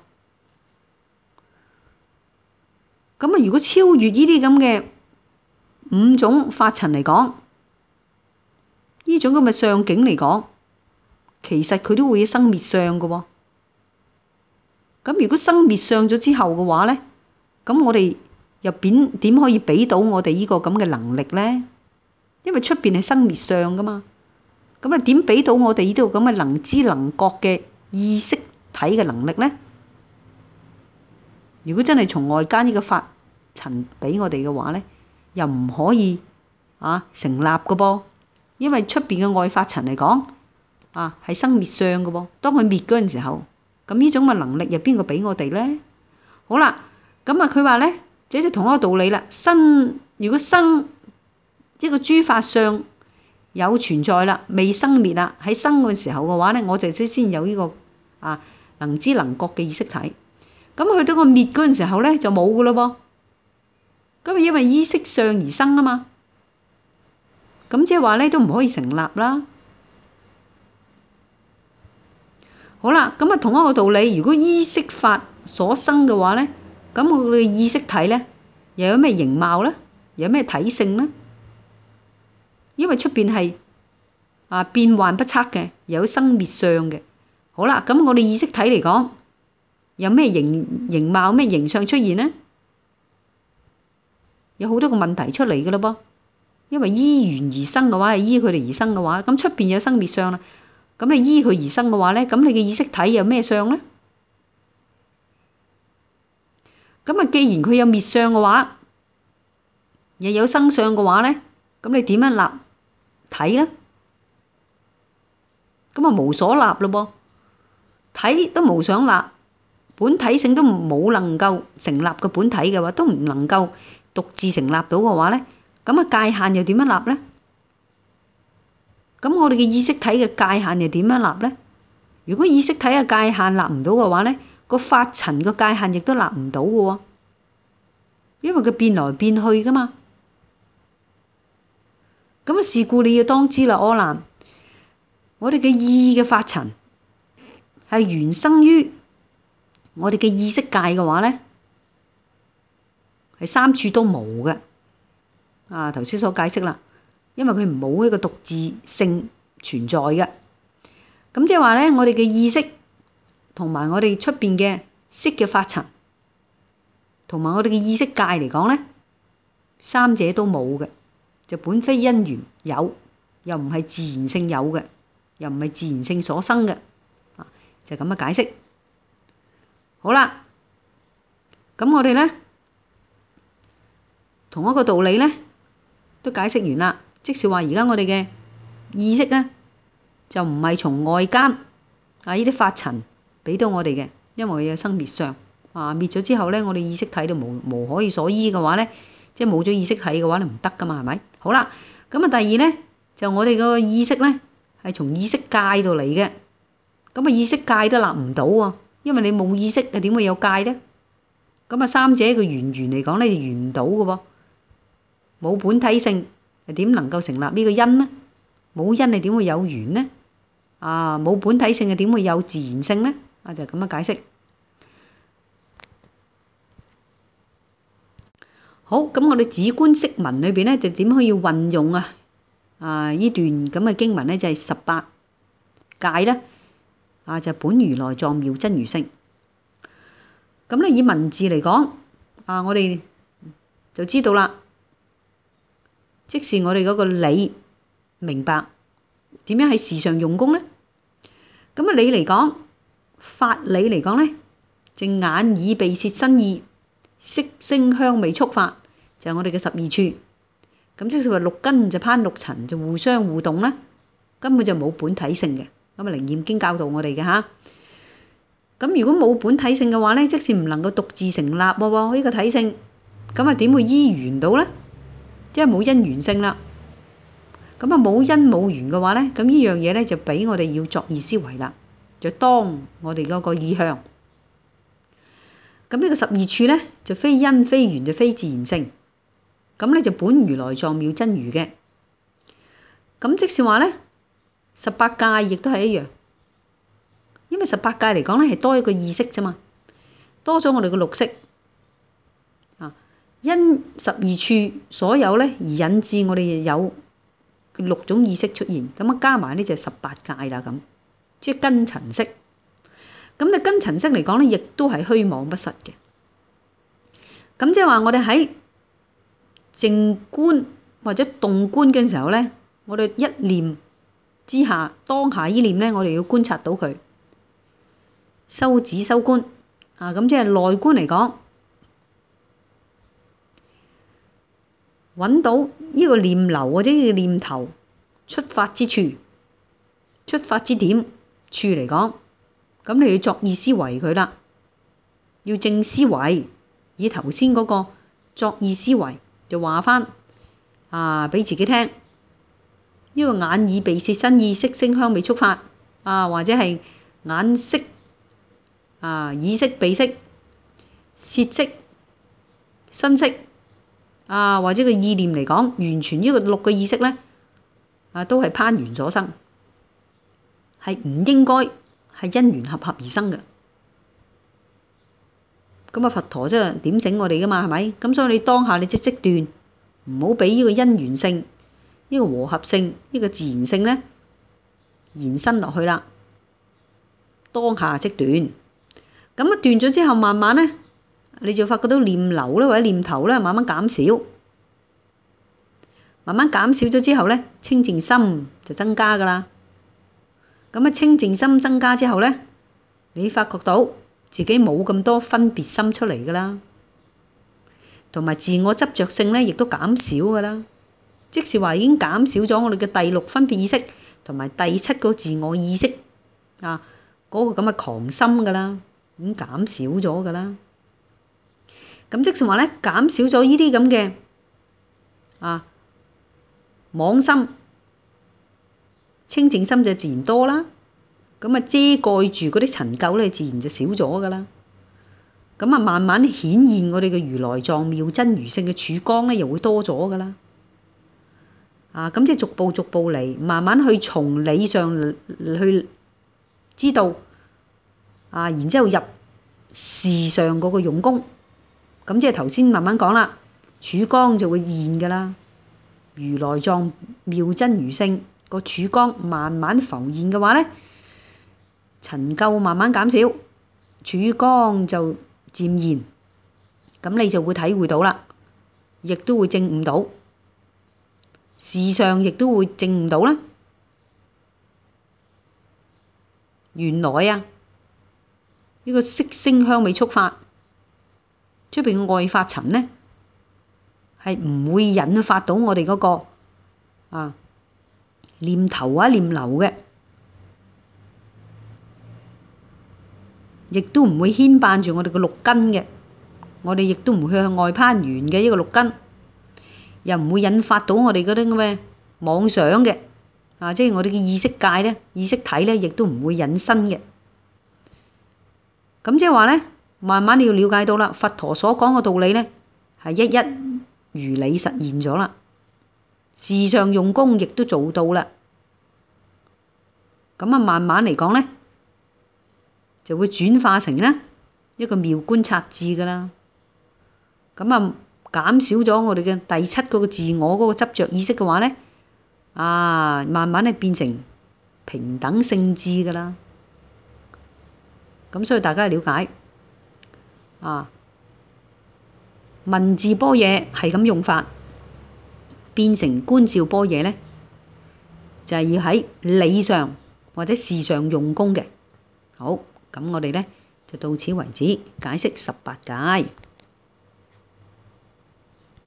咁啊，如果超越呢啲咁嘅五種法塵嚟講，呢種咁嘅相境嚟講，其實佢都會有生滅相嘅喎。咁如果生滅相咗之後嘅話咧，咁我哋又點點可以俾到我哋呢個咁嘅能力咧？因為出邊係生滅相噶嘛，咁啊點俾到我哋呢度咁嘅能知能覺嘅意識體嘅能力咧？如果真係從外間呢個法塵俾我哋嘅話咧，又唔可以啊成立嘅噃，因為出邊嘅外法塵嚟講啊係生滅相嘅噃。當佢滅嗰陣時候，咁呢種嘅能力又邊個俾我哋咧？好啦，咁啊佢話咧，這就同一個道理啦。生如果生一個諸法相有存在啦，未生滅啦，喺生嘅時候嘅話咧，我就先先有呢個啊能知能覺嘅意識體。咁去到個滅嗰陣時候咧，就冇噶咯噃。咁啊，因為依色相而生啊嘛。咁即係話咧，都唔可以成立啦。好啦，咁啊，同一個道理，如果依色法所生嘅話咧，咁我哋意識體咧，又有咩形貌咧？有咩體性咧？因為出邊係啊變幻不測嘅，又有生滅相嘅。好啦，咁我哋意識體嚟講，有咩形形貌、咩形象出現咧？有好多個問題出嚟嘅咯噃。因為依緣而生嘅話，係依佢哋而生嘅話，咁出邊有生滅相啦。咁你依佢而生嘅話咧，咁你嘅意識體有咩相咧？咁啊，既然佢有滅相嘅話，又有生相嘅話咧，咁你點樣立體咧？咁啊無所立咯噃，體都無想立，本體性都冇能夠成立嘅本體嘅話，都唔能夠獨自成立到嘅話咧，咁啊界限又點樣立咧？咁我哋嘅意識體嘅界限又點樣立咧？如果意識體嘅界限立唔到嘅話咧，個法塵個界限亦都立唔到嘅喎，因為佢變來變去噶嘛。咁啊，是故你要當知啦，柯南，我哋嘅意嘅法塵係原生於我哋嘅意識界嘅話咧，係三處都冇嘅。啊，頭先所解釋啦。因為佢冇一個獨自性存在嘅，咁即係話咧，我哋嘅意識同埋我哋出邊嘅色嘅法塵，同埋我哋嘅意識界嚟講咧，三者都冇嘅，就本非因緣有，又唔係自然性有嘅，又唔係自然性所生嘅，啊，就咁嘅解釋。好啦，咁我哋咧同一個道理咧都解釋完啦。即是話，而家我哋嘅意識咧，就唔係從外間啊呢啲法塵俾到我哋嘅，因為佢有生滅相啊，滅咗之後咧，我哋意識體就無無可以所依嘅話咧，即係冇咗意識體嘅話，你唔得噶嘛，係咪？好啦，咁啊第二咧，就我哋個意識咧係從意識界度嚟嘅，咁啊意識界都立唔到喎，因為你冇意識啊，點會有界咧？咁啊三者嘅緣緣嚟講咧，就緣唔到嘅喎，冇本體性。點能夠成立呢個因呢？冇因你點會有緣呢？啊，冇本體性嘅點會有自然性呢？啊，就係咁樣解釋。好，咁我哋止觀釋文裏邊咧，就點可以運用啊？啊，呢段咁嘅經文咧，就係十八界咧，啊，就本如來藏妙真如性。咁咧以文字嚟講，啊，我哋就知道啦。即是我哋嗰個理明白點樣喺事上用功咧？咁啊理嚟講，法理嚟講咧，就眼耳鼻舌身意色聲香味觸法，就係我哋嘅十二處。咁即是話六根就攀六塵，就互相互動啦，根本就冇本體性嘅。咁啊《楞嚴經》教導我哋嘅嚇。 咁如果冇本體性嘅話咧，即使唔能夠獨自成立喎，呢個體性，咁啊點會依緣到咧？即係冇因緣性啦。咁啊冇因冇緣嘅話咧，咁呢樣嘢咧就俾我哋要作意思維啦，就當我哋嗰個意向。咁呢個十二處咧就非因非緣就非自然性，咁咧就本如來藏妙真如嘅。咁即是話咧，十八界亦都係一樣，因為十八界嚟講咧係多一個意識啫嘛，多咗我哋個六識啊，因十二處所有咧而引致我哋有六種意識出現，咁啊加埋呢就十八界啦咁，即係根塵識。咁你根塵識嚟講咧，亦都係虛妄不實嘅。咁即係話我哋喺靜觀或者動觀嘅時候咧，我哋一念之下，當下依念咧，我哋要觀察到佢，修止修觀啊。咁即係內觀嚟講，揾到呢個念流或者呢個念頭出發之處、出發之點處嚟講，咁你要作意思維佢啦，要正思維，以頭先嗰個作意思維就話翻啊俾自己聽，呢個眼耳鼻舌身意色聲香味觸法啊，或者係眼識啊、耳識、鼻識、舌識、身識啊，或者個意念嚟講，完全呢個六個意識咧啊，都係攀緣所生，係唔應該係因緣合合而生嘅。咁啊，佛陀即係點醒我哋噶嘛，係咪？咁所以你當下你即即斷，唔好俾呢個因緣性、呢個和合性、呢個自然性咧延伸落去啦。當下即斷，咁啊斷咗之後，慢慢咧你就發覺到念流咧或者念頭咧慢慢減少，慢慢減少咗之後咧，清淨心就增加噶啦。咁啊清淨心增加之後咧，你發覺到自己冇咁多分別心出嚟噶啦，同埋自我執着性咧亦都減少噶啦。即是話已經減少咗我哋嘅第六分別意識同埋第七個自我意識啊，嗰個咁嘅狂心噶啦，已經減少咗噶啦。咁即是話咧，減少咗呢啲咁嘅啊妄心，清淨心就自然多啦。咁啊遮蓋住嗰啲塵垢咧，自然就少咗噶啦。咁啊慢慢顯現我哋嘅如來藏妙真如性嘅曙光咧，又會多咗噶啦。啊，咁即係逐步逐步嚟，慢慢去從理上去知道啊，然之後入事上嗰個用功。咁即係頭先慢慢講啦，曙光就會現噶啦。如來藏妙真如性個曙光慢慢浮現嘅話咧，塵垢慢慢減少，曙光就漸現，咁你就會體會到啦，亦都會證悟到，事上亦都會證悟到啦。原來啊，呢個色聲香味觸法出邊嘅外法塵咧，係唔會引發到我哋嗰個啊念頭啊念流嘅。亦都唔會牽絆住我哋嘅六根嘅，我哋亦都唔會向外攀緣嘅呢個六根，又唔會引發到我哋嗰啲咁嘅妄想嘅，啊，即係我哋嘅意識界咧、意識體咧，亦都唔會引申嘅。咁即係話咧，慢慢你要了解到啦，佛陀所講嘅道理咧，係一一如理實現咗啦，事上用功亦都做到啦。咁啊，慢慢嚟講咧，就會轉化成咧一個妙觀察智噶啦，咁啊減少咗我哋嘅第七嗰個自我嗰個執着意識嘅話咧，啊慢慢咧變成平等性智噶啦。咁所以大家了解啊，文字般若係咁用法，變成觀照般若咧，就係要喺理上或者事上用功嘅。好。咁我哋咧就到此為止，解釋十八界。